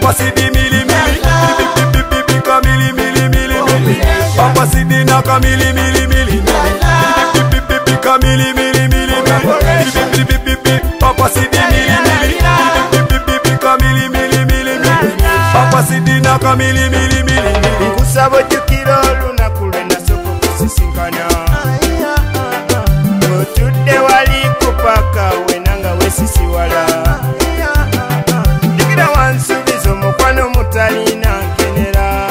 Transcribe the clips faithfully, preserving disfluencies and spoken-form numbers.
Papa Sidi mili mili kamili mili mili mili Papa Sidi na kamili mili mili kamili mili mili Papa Sidi mili mili kamili mili mili Papa Sidi na kamili mili mili Kusabo jukiro lunaku lwena soko kusisinkana Otudde wali kupaka wenanga wesisi wala Dikira wansubizo mukwano mutalina nkenera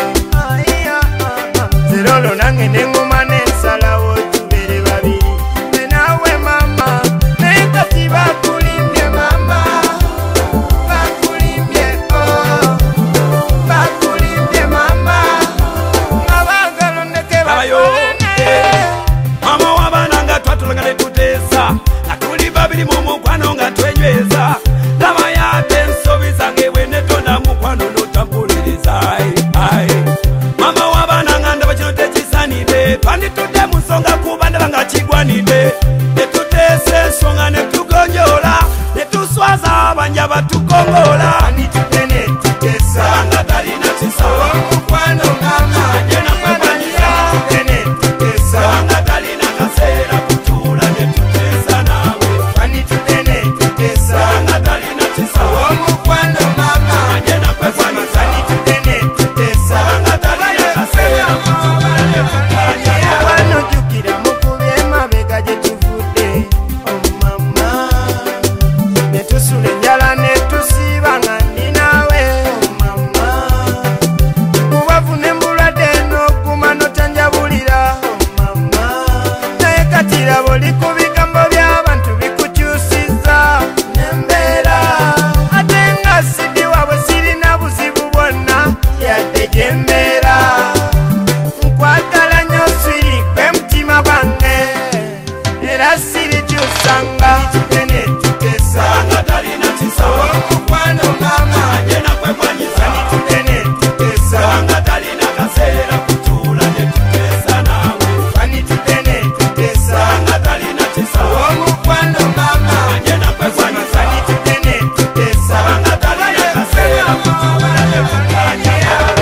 Zerolo nange nenguma nensalawo tubere babiri Nenawe mama nekati bakulimbye mama Bakulimbye oh Bakulimbye mama Ngabagalo ndeke bakulimbye Mama wabananga twatulanga netutesa Natuli babiri mumukwano nga twenyweza Lama yate nsobi zange wene tona mukwano notambuliriza Mama wabananga ndaba kino tekisanide Twanditudde musonga kuba ndaba nga kigwanide Netutese ensonga netugonjola Netuswaza abanja batukongola Twanditudde netutesa Nga talina kisawa Mukwano mama Ajena kwebanyiza netutesa Nga talina kaseera kutula netutesa nawe Twanditudde netutesa Nga talina kisawa Mukwano mama Ajena kwebanyiza Twanditudde netutesa Nga talina kaseera kutula netutesa Wano jukira mukubye mabega gye tuvudde Oh mama Netusula enjala netusiiba nga ndi naawe Oh mama Mubavu nembulwadde n'okuma notanjabulira Oh mama Naye kati laba oli ku bigambo by'abantu bikukyusizza n'embeera ate nga Sidi waabwe sirina buzibu bwonna yadde gye mbeera nkwagala nnyo swiri gwe mutima gwange era sirikyusanga Twanditudde netutesa Nga talina kisawa Mukwano mama Ajena kwebanyiza Twanditudde netutesa Nga talina kaseera kutula netutesa nawe Twanditudde netutesa Nga talina kisawa Mukwano mama Ajena kwebanyiza Twanditudde netutesa Nga talina kaseera kutula netutesa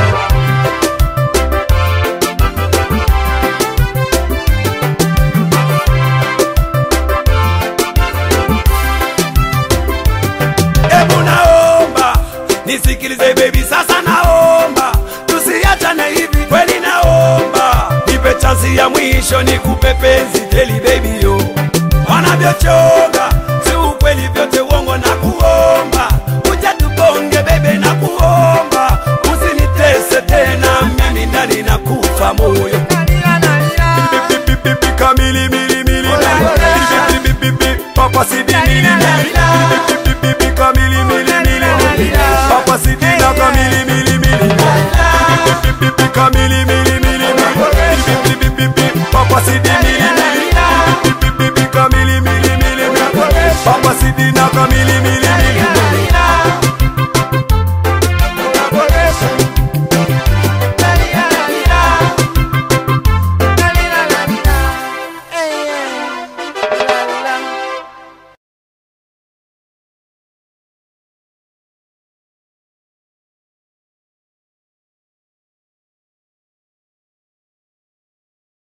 Ebu naomba nisikilize baby, sasa naomba tusiachane hivi, kweli naomba nipe chansi ya mwisho nikupe penzi teli baby yo, wanavyochoga si ukweli vyote uongo, na kuomba uja tubonge baby, na kuomba usinitese tena mimi ndani na kufa moyo kamili mili mili Papa Sidi mili mili kamili mili mili Papa Sidi na kamili mili mili kamili mili